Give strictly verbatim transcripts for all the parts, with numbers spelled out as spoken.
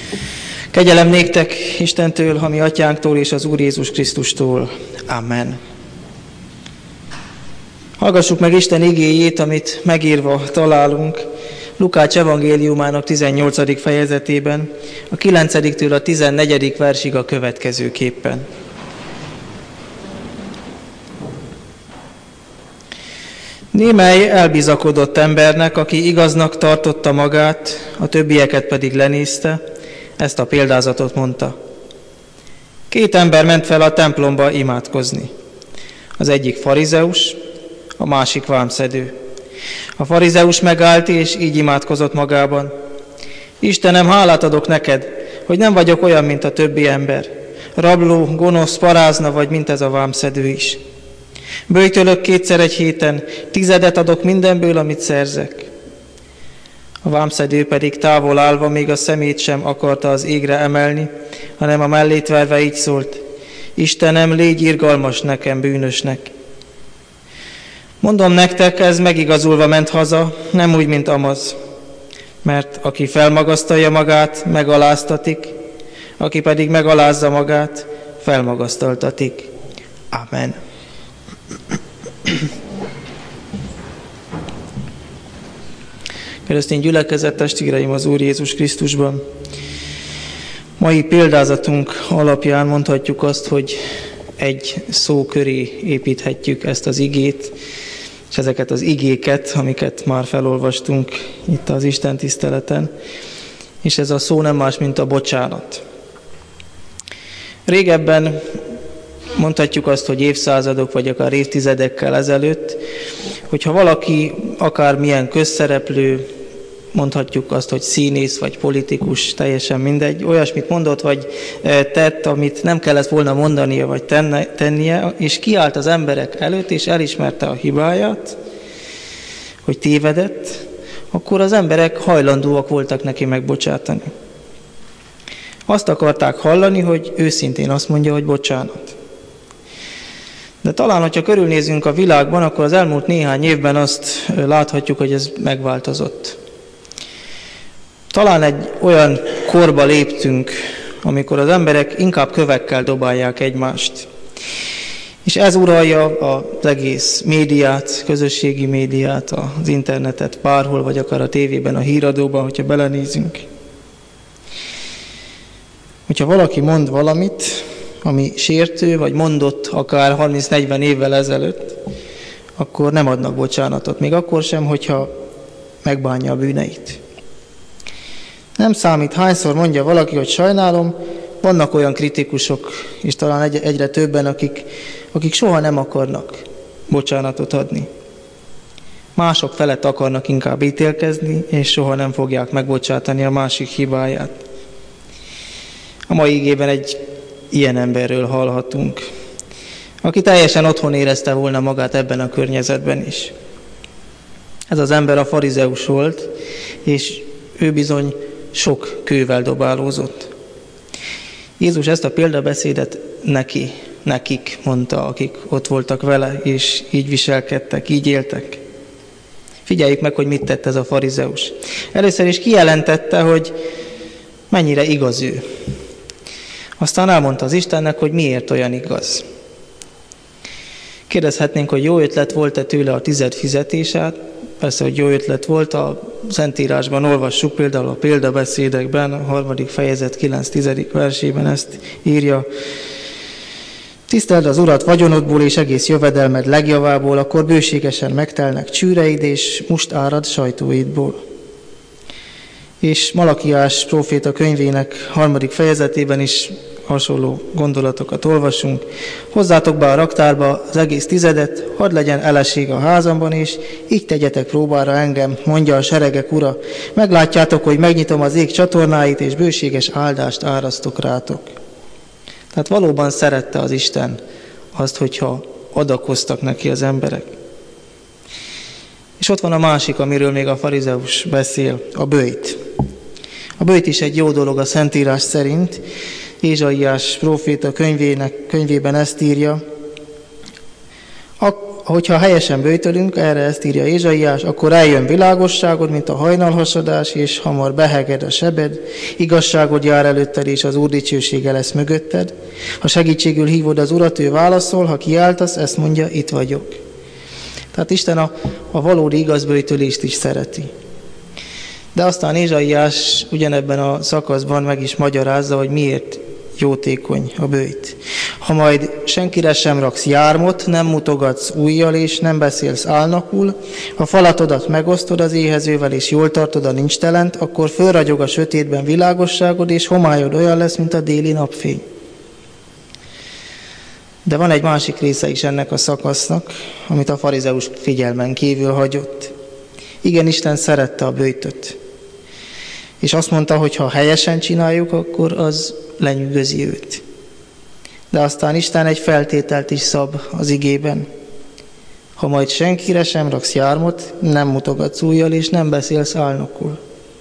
Kegyelem néktek Istentől, a mi atyánktól és az Úr Jézus Krisztustól. Amen. Hallgassuk meg Isten igéjét, amit megírva találunk Lukács evangéliumának tizennyolcadik fejezetében, a kilencediktől a tizennegyedik versig a következőképpen. Némely elbizakodott embernek, aki igaznak tartotta magát, a többieket pedig lenézte, ezt a példázatot mondta. Két ember ment fel a templomba imádkozni. Az egyik farizeus, a másik vámszedő. A farizeus megállt és így imádkozott magában. Istenem, hálát adok neked, hogy nem vagyok olyan, mint a többi ember. Rabló, gonosz, parázna vagy, mint ez a vámszedő is. Böjtölök kétszer egy héten, tizedet adok mindenből, amit szerzek. A vámszedő pedig távol állva még a szemét sem akarta az égre emelni, hanem a mellét verve így szólt: Istenem, légy irgalmas nekem, bűnösnek. Mondom nektek, ez megigazulva ment haza, nem úgy, mint Amaz. Mert aki felmagasztalja magát, megaláztatik, aki pedig megalázza magát, felmagasztaltatik. Amen. Keresztény gyülekezet, testvéreim az Úr Jézus Krisztusban. Mai példázatunk alapján mondhatjuk azt, hogy egy szó köré építhetjük ezt az igét, és ezeket az igéket, amiket már felolvastunk itt az Isten tiszteleten, és ez a szó nem más, mint a bocsánat. Régebben mondhatjuk azt, hogy évszázadok, vagy akár évtizedekkel ezelőtt, hogyha valaki akármilyen közszereplő, mondhatjuk azt, hogy színész vagy politikus, teljesen mindegy, olyasmit mondott vagy tett, amit nem kellett volna mondania vagy tenne, tennie, és kiállt az emberek előtt, és elismerte a hibáját, hogy tévedett, akkor az emberek hajlandóak voltak neki megbocsátani. Azt akarták hallani, hogy őszintén azt mondja, hogy bocsánat. De talán, hogyha körülnézünk a világban, akkor az elmúlt néhány évben azt láthatjuk, hogy ez megváltozott. Talán egy olyan korba léptünk, amikor az emberek inkább kövekkel dobálják egymást. És ez uralja az egész médiát, közösségi médiát, az internetet bárhol, vagy akár a tévében, a híradóban, hogyha belenézünk. Hogyha valaki mond valamit, ami sértő, vagy mondott akár harminc-negyven évvel ezelőtt, akkor nem adnak bocsánatot, még akkor sem, hogyha megbánja a bűneit. Nem számít, hányszor mondja valaki, hogy sajnálom, vannak olyan kritikusok, és talán egy, egyre többen, akik, akik soha nem akarnak bocsánatot adni. Mások felett akarnak inkább ítélkezni, és soha nem fogják megbocsátani a másik hibáját. A mai igében egy ilyen emberről hallhatunk, aki teljesen otthon érezte volna magát ebben a környezetben is. Ez az ember a farizeus volt, és ő bizony sok kővel dobálózott. Jézus ezt a példabeszédet neki, nekik mondta, akik ott voltak vele, és így viselkedtek, így éltek. Figyeljük meg, hogy mit tett ez a farizeus. Először is kijelentette, hogy mennyire igaz ő. Aztán elmondta az Istennek, hogy miért olyan igaz. Kérdezhetnénk, hogy jó ötlet volt-e tőle a tized fizetésát. Persze, hogy jó ötlet volt, a Szentírásban olvassuk, például a példabeszédekben, a harmadik fejezet kilenc-tizedik versében ezt írja. Tiszteld az Urat vagyonodból és egész jövedelmed legjavából, akkor bőségesen megtelnek csűreid és must árad sajtóidból. És Malakiás próféta könyvének harmadik fejezetében is hasonló gondolatokat olvasunk. Hozzátok be a raktárba az egész tizedet, hadd legyen eleség a házamban, és így tegyetek próbára engem, mondja a seregek Ura. Meglátjátok, hogy megnyitom az ég csatornáit, és bőséges áldást árasztok rátok. Tehát valóban szerette az Isten azt, hogyha adakoztak neki az emberek. És ott van a másik, amiről még a farizeus beszél, a böjt. A böjt is egy jó dolog a Szentírás szerint. Ézsaiás próféta könyvének, könyvében ezt írja. hogyha helyesen böjtölünk, erre ezt írja Ézsaiás, akkor eljön világosságod, mint a hajnalhasadás, és hamar beheged a sebed, igazságod jár előtted, és az Úr dicsősége lesz mögötted. Ha segítségül hívod az Urat, ő válaszol, ha kiáltasz, ezt mondja, itt vagyok. Tehát Isten a, a valódi igazböjtölést is szereti. De aztán Ézsaiás ugyanebben a szakaszban meg is magyarázza, hogy miért jótékony a böjt. Ha majd senkire sem raksz jármot, nem mutogatsz ujjal és nem beszélsz álnokul, ha falatodat megosztod az éhezővel és jól tartod a nincstelent, akkor fölragyog a sötétben világosságod, és homályod olyan lesz, mint a déli napfény. De van egy másik része is ennek a szakasznak, amit a farizeus figyelmen kívül hagyott. Igen, Isten szerette a böjtöt. És azt mondta, hogy ha helyesen csináljuk, akkor az lenyűgözi őt. De aztán Isten egy feltételt is szab az igében. Ha majd senkire sem raksz jármot, nem mutogatsz ujjal, és nem beszélsz álnokul.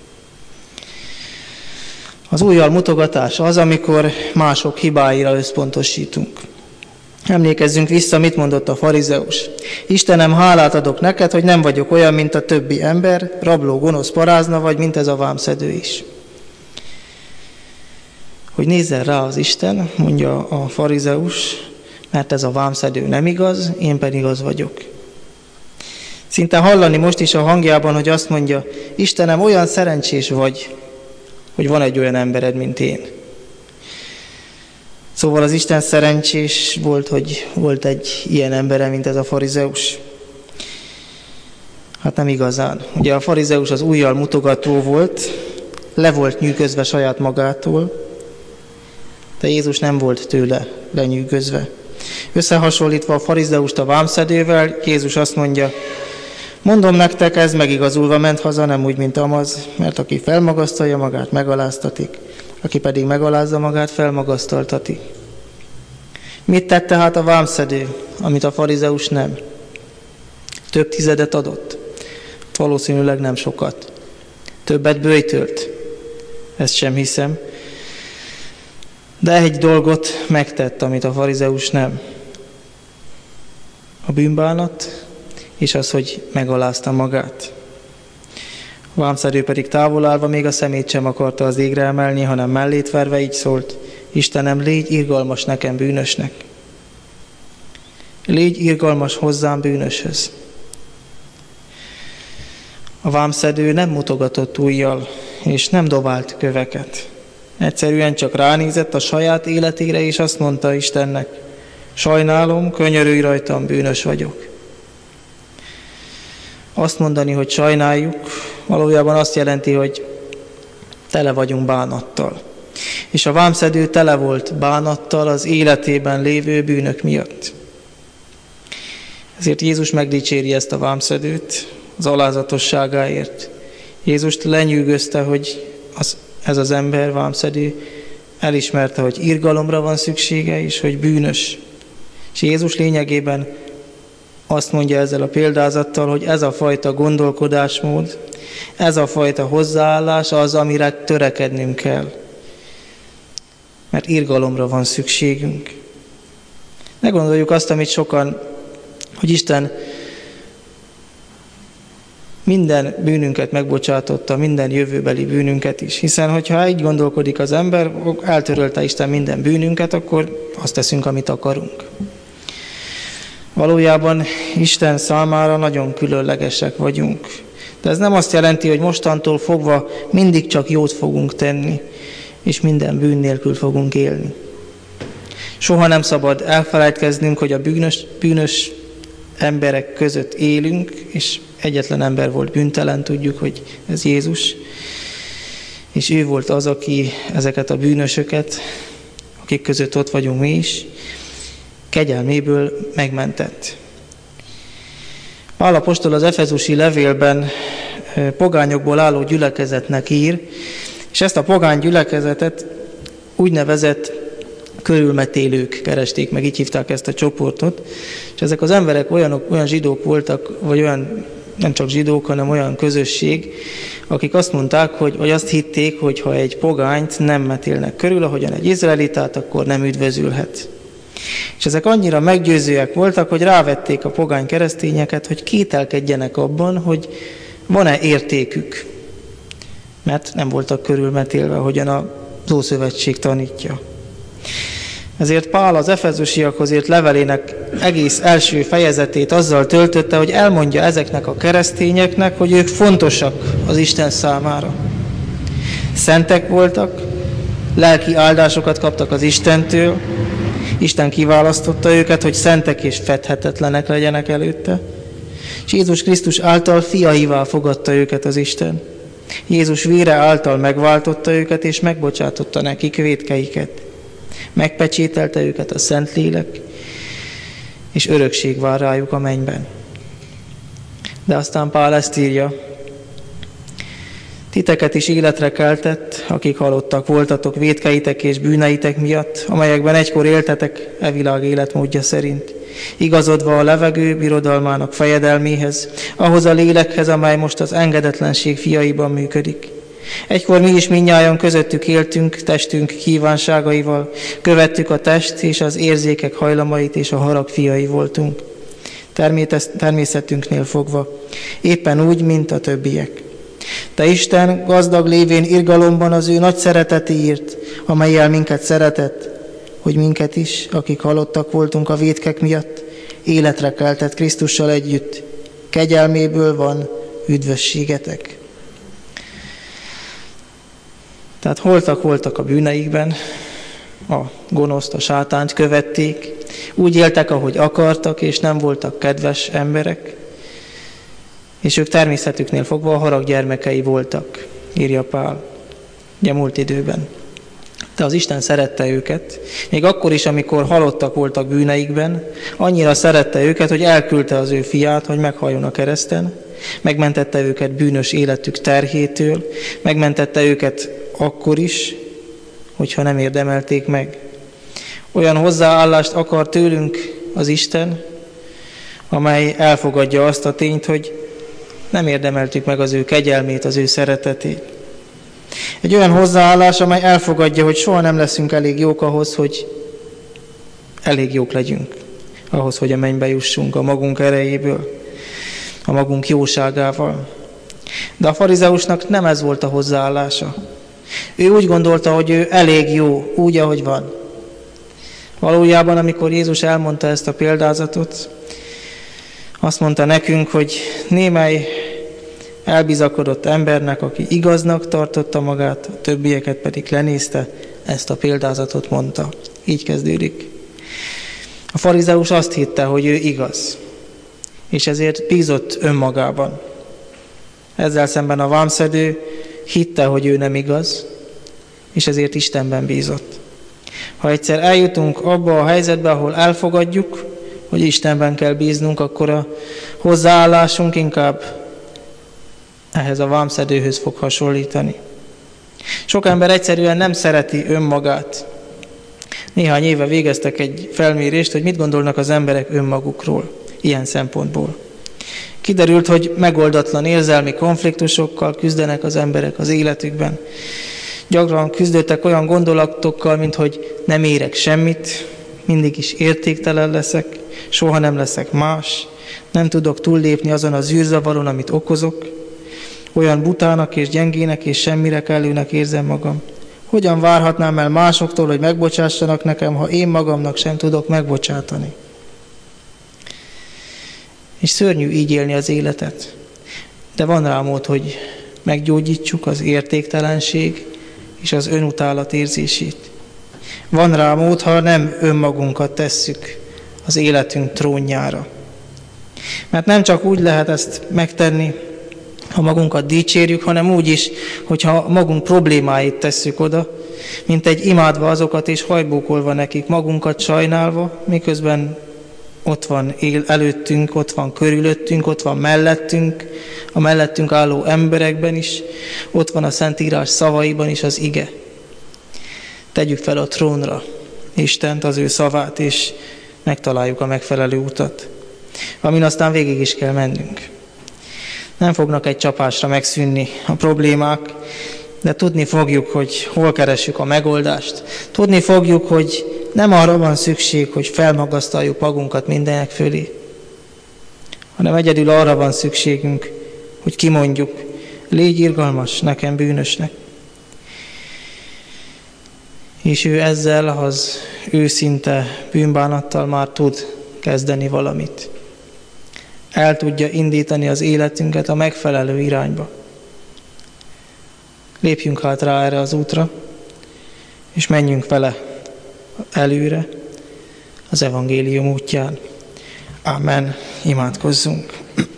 Az ujjal mutogatás az, amikor mások hibáira összpontosítunk. Emlékezzünk vissza, mit mondott a farizeus. Istenem, hálát adok neked, hogy nem vagyok olyan, mint a többi ember, rabló, gonosz, parázna vagy, mint ez a vámszedő is. Hogy nézzen rá az Isten, mondja a farizeus, mert ez a vámszedő nem igaz, én pedig az vagyok. Szinte hallani most is a hangjában, hogy azt mondja, Istenem, olyan szerencsés vagy, hogy van egy olyan embered, mint én. Szóval az Isten szerencsés volt, hogy volt egy ilyen embere, mint ez a farizeus. Hát nem igazán. Ugye a farizeus az ujjal mutogató volt, le volt nyűgözve saját magától, de Jézus nem volt tőle lenyűgözve. Összehasonlítva a farizeust a vámszedővel, Jézus azt mondja, mondom nektek, ez megigazulva ment haza, nem úgy, mint Amaz, mert aki felmagasztalja magát, megaláztatik, aki pedig megalázza magát, felmagasztaltatik. Mit tett tehát a vámszedő, amit a farizeus nem? Több tizedet adott? Valószínűleg nem sokat. Többet böjtölt? Ezt sem hiszem. De egy dolgot megtett, amit a farizeus nem. A bűnbánat, és az, hogy megalázta magát. A vámszedő pedig távol állva még a szemét sem akarta az égre emelni, hanem mellét verve így szólt, Istenem, légy irgalmas nekem bűnösnek. Légy irgalmas hozzám bűnöshöz. A vámszedő nem mutogatott ujjal, és nem dobált köveket. Egyszerűen csak ránézett a saját életére, és azt mondta Istennek, sajnálom, könyörülj rajtam, bűnös vagyok. Azt mondani, hogy sajnáljuk, valójában azt jelenti, hogy tele vagyunk bánattal. És a vámszedő tele volt bánattal az életében lévő bűnök miatt. Ezért Jézus megdicséri ezt a vámszedőt az alázatosságáért. Jézust lenyűgözte, hogy az, ez az ember, vámszedő, elismerte, hogy irgalomra van szüksége, és hogy bűnös. És Jézus lényegében azt mondja ezzel a példázattal, hogy ez a fajta gondolkodásmód, ez a fajta hozzáállás az, amire törekednünk kell. Mert irgalomra van szükségünk. Ne gondoljuk azt, amit sokan, hogy Isten minden bűnünket megbocsátotta, minden jövőbeli bűnünket is. Hiszen, hogyha így gondolkodik az ember, eltörölte Isten minden bűnünket, akkor azt teszünk, amit akarunk. Valójában Isten számára nagyon különlegesek vagyunk. De ez nem azt jelenti, hogy mostantól fogva mindig csak jót fogunk tenni, és minden bűn nélkül fogunk élni. Soha nem szabad elfelejtkeznünk, hogy a bűnös, bűnös emberek között élünk, és egyetlen ember volt bűntelen, tudjuk, hogy ez Jézus. És ő volt az, aki ezeket a bűnösöket, akik között ott vagyunk mi is, kegyelméből megmentett. Pál apostol az efezusi levélben pogányokból álló gyülekezetnek ír, és ezt a pogány gyülekezetet úgynevezett körülmetélők keresték meg, így hívták ezt a csoportot, és ezek az emberek olyanok, olyan zsidók voltak, vagy olyan, nem csak zsidók, hanem olyan közösség, akik azt mondták, hogy, vagy azt hitték, hogy ha egy pogányt nem metélnek körül, ahogyan egy izraelitát, akkor nem üdvözülhet. És ezek annyira meggyőzőek voltak, hogy rávették a pogány keresztényeket, hogy kételkedjenek abban, hogy van-e értékük. Mert nem voltak körülmetélve, hogyan az Ószövetség tanítja. Ezért Pál az efezusiakhoz írt levelének egész első fejezetét azzal töltötte, hogy elmondja ezeknek a keresztényeknek, hogy ők fontosak az Isten számára. Szentek voltak, lelki áldásokat kaptak az Istentől, Isten kiválasztotta őket, hogy szentek és fedhetetlenek legyenek előtte, és Jézus Krisztus által fiaivá fogadta őket az Isten. Jézus vére által megváltotta őket, és megbocsátotta nekik vétkeiket. Megpecsételte őket a Szentlélek, és örökség vár rájuk a mennyben. De aztán Pál ezt írja: titeket is életre keltett, akik halottak voltatok vétkeitek és bűneitek miatt, amelyekben egykor éltetek e világ életmódja szerint, igazodva a levegő birodalmának fejedelméhez, ahhoz a lélekhez, amely most az engedetlenség fiaiban működik. Egykor mi is mindnyájan közöttük éltünk, testünk kívánságaival, követtük a test és az érzékek hajlamait, és a harag fiai voltunk. Természetünknél fogva, éppen úgy, mint a többiek. De Isten gazdag lévén irgalomban az ő nagy szeretetéért, amellyel minket szeretett, hogy minket is, akik halottak voltunk a vétkek miatt, életre keltett Krisztussal együtt. Kegyelméből van üdvösségetek. Tehát holtak voltak a bűneikben, a gonoszt, a sátánt követték, úgy éltek, ahogy akartak, és nem voltak kedves emberek, és ők természetüknél fogva a harag gyermekei voltak, írja Pál, ugye múlt időben. De az Isten szerette őket, még akkor is, amikor halottak voltak bűneikben, annyira szerette őket, hogy elküldte az ő fiát, hogy meghalljon a kereszten, megmentette őket bűnös életük terhétől, megmentette őket akkor is, hogyha nem érdemelték meg. Olyan hozzáállást akar tőlünk az Isten, amely elfogadja azt a tényt, hogy nem érdemeltük meg az ő kegyelmét, az ő szeretetét. Egy olyan hozzáállás, amely elfogadja, hogy soha nem leszünk elég jók ahhoz, hogy elég jók legyünk, ahhoz, hogy a mennybe jussunk a magunk erejéből, a magunk jóságával. De a farizeusnak nem ez volt a hozzáállása. Ő úgy gondolta, hogy ő elég jó, úgy, ahogy van. Valójában, amikor Jézus elmondta ezt a példázatot, azt mondta nekünk, hogy némely elbizakodott embernek, aki igaznak tartotta magát, a többieket pedig lenézte, ezt a példázatot mondta. Így kezdődik. A farizeus azt hitte, hogy ő igaz, és ezért bízott önmagában. Ezzel szemben a vámszedő hitte, hogy ő nem igaz, és ezért Istenben bízott. Ha egyszer eljutunk abba a helyzetbe, ahol elfogadjuk, hogy Istenben kell bíznunk, akkor a hozzáállásunk inkább ehhez a vámszedőhöz fog hasonlítani. Sok ember egyszerűen nem szereti önmagát. Néhány éve végeztek egy felmérést, hogy mit gondolnak az emberek önmagukról, ilyen szempontból. Kiderült, hogy megoldatlan érzelmi konfliktusokkal küzdenek az emberek az életükben. Gyakran küzdöttek olyan gondolatokkal, mint hogy nem érek semmit, mindig is értéktelen leszek, soha nem leszek más, nem tudok túllépni azon az űrzavaron, amit okozok, olyan butának és gyengének és semmire kellőnek érzem magam. Hogyan várhatnám el másoktól, hogy megbocsássanak nekem, ha én magamnak sem tudok megbocsátani? És szörnyű így élni az életet. De van rá mód, hogy meggyógyítsuk az értéktelenség és az önutálat érzését. Van rá mód, ha nem önmagunkat tesszük az életünk trónjára. Mert nem csak úgy lehet ezt megtenni, ha magunkat dicsérjük, hanem úgy is, hogyha magunk problémáit tesszük oda, mint egy imádva azokat és hajbókolva nekik, magunkat sajnálva, miközben ott van él előttünk, ott van körülöttünk, ott van mellettünk, a mellettünk álló emberekben is, ott van a Szentírás szavaiban is az ige. Tegyük fel a trónra Istent, az ő szavát, és megtaláljuk a megfelelő utat, amin aztán végig is kell mennünk. Nem fognak egy csapásra megszűnni a problémák, de tudni fogjuk, hogy hol keressük a megoldást. Tudni fogjuk, hogy nem arra van szükség, hogy felmagasztaljuk magunkat mindenek fölé, hanem egyedül arra van szükségünk, hogy kimondjuk, légy irgalmas nekem bűnösnek. És ő ezzel az őszinte bűnbánattal már tud kezdeni valamit. El tudja indítani az életünket a megfelelő irányba. Lépjünk hát rá erre az útra, és menjünk vele előre az evangélium útján. Amen. Imádkozzunk.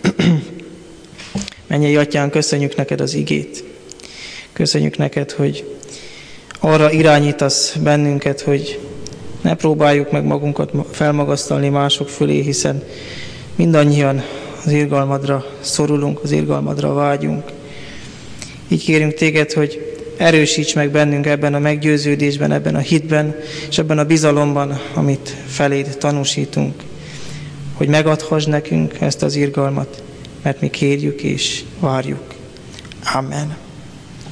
Mennyei Atyán, köszönjük neked az igét. Köszönjük neked, hogy arra irányítasz bennünket, hogy ne próbáljuk meg magunkat felmagasztalni mások fölé, hiszen mindannyian az irgalmadra szorulunk, az irgalmadra vágyunk. Így kérünk téged, hogy erősíts meg bennünk ebben a meggyőződésben, ebben a hitben, és ebben a bizalomban, amit feléd tanúsítunk, hogy megadhass nekünk ezt az irgalmat, mert mi kérjük és várjuk. Amen.